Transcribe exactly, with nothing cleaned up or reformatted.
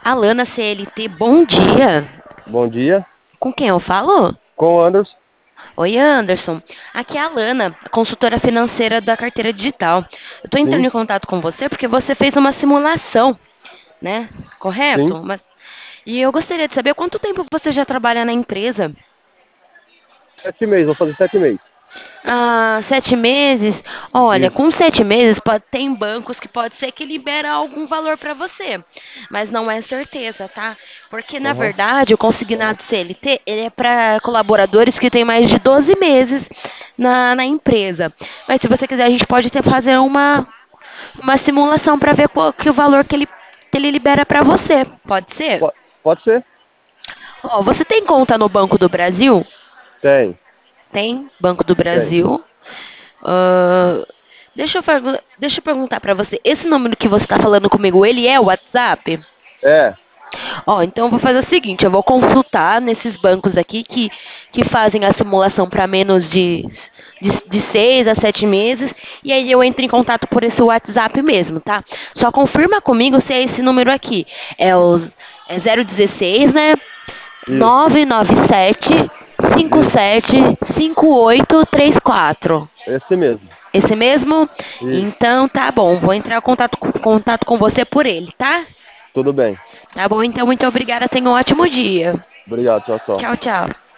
Alana C L T, bom dia. Bom dia, Com quem eu falo? com o Anderson. Oi, Anderson. Aqui é a Alana, consultora financeira da carteira digital. Eu estou entrando Sim, em contato com você porque você fez uma simulação, né? Correto? sim. Uma- E eu gostaria de saber quanto tempo você já trabalha na empresa. Sete meses, vou fazer sete meses. Ah, sete meses? Olha, Isso. com sete meses pode, tem bancos que pode ser que libera algum valor para você, mas não é certeza, tá? Porque na Aham. verdade o consignado C L T ele é para colaboradores que têm mais de doze meses na, na empresa. Mas se você quiser a gente pode ter, fazer uma, uma simulação para ver qual que o valor que ele, que ele libera para você. Pode ser? Po- Pode ser? Ó, você tem conta no Banco do Brasil? Tem, Tem, Banco do tem. Brasil. Ah, deixa eu, pergu- deixa eu perguntar pra você. Esse número que você tá falando comigo, ele é o WhatsApp? É, Ó, então eu vou fazer o seguinte, eu vou consultar nesses bancos aqui que, que fazem a simulação para menos de, de, de seis a sete meses, e aí eu entro em contato por esse WhatsApp mesmo, tá? Só confirma comigo se é esse número aqui. É o é zero dezesseis, né? isso, nove nove sete cinco isso. sete cinco oito três quatro. Esse mesmo. Esse mesmo? Isso. Então tá bom, vou entrar em contato, com- contato com você por ele, tá? Tudo bem. Tá bom, então muito obrigada, tenha um ótimo dia. Obrigado, tchau, tchau. Tchau, tchau.